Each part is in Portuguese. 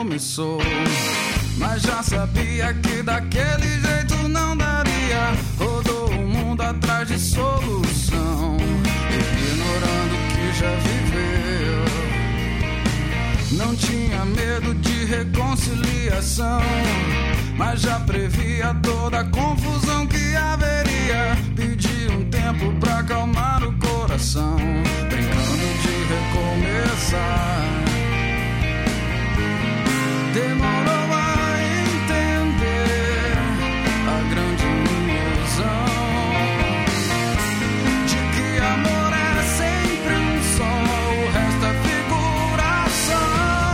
começou. Mas já sabia que daquele jeito não daria. Rodou o mundo atrás de solução, ignorando o que já viveu. Não tinha medo de reconciliação, mas já previa toda a confusão que haveria. Pedi um tempo pra acalmar o coração, brincando de recomeçar. Demorou a entender a grande ilusão de que amor é sempre um só, o resto é figuração.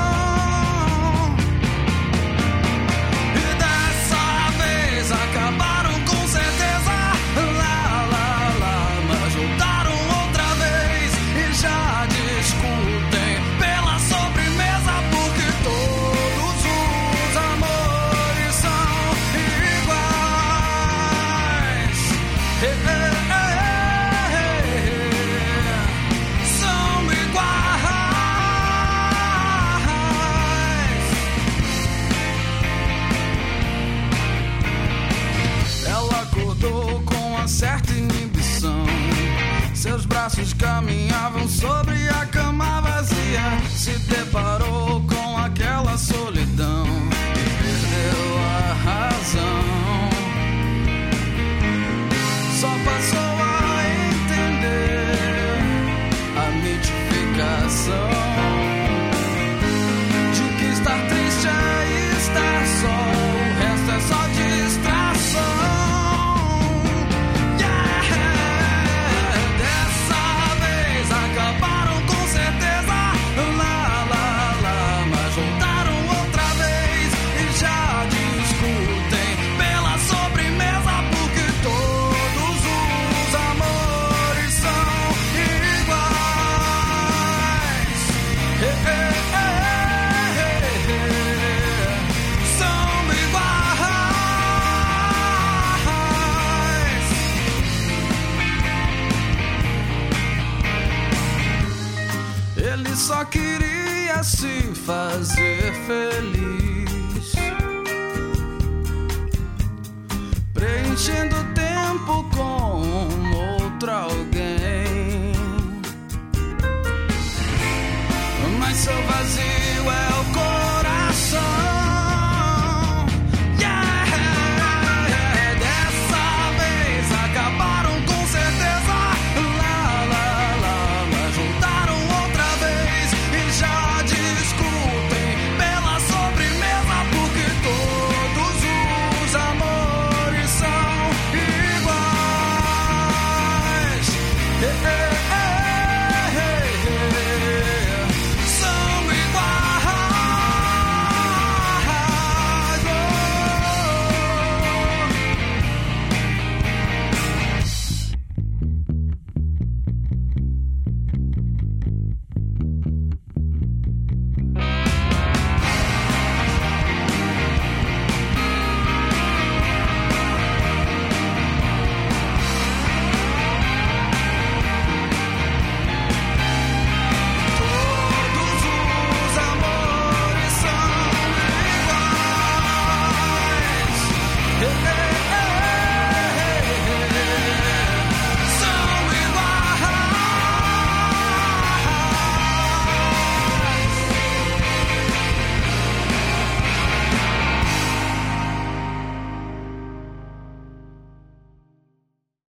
E dessa vez acabaram com certeza, lá, lá, lá, mas voltaram outra vez e já discutem pela sobremesa, porque todos os amores são iguais. São iguais. Ela acordou com uma certa inibição. Seus braços caminhavam sobre a cama vazia. Se deparou com aquela solidão e perdeu a razão. Só passou a entender a mitificação de que estar triste é estar só, o resto é só distração. Dessa vez acabaram com certeza, lá, lá, lá, mas voltaram outra vez e já discutem pela sobremesa, porque todos os amores são iguais. São iguais. Ele só queria se fazer feliz, preenchendo o tempo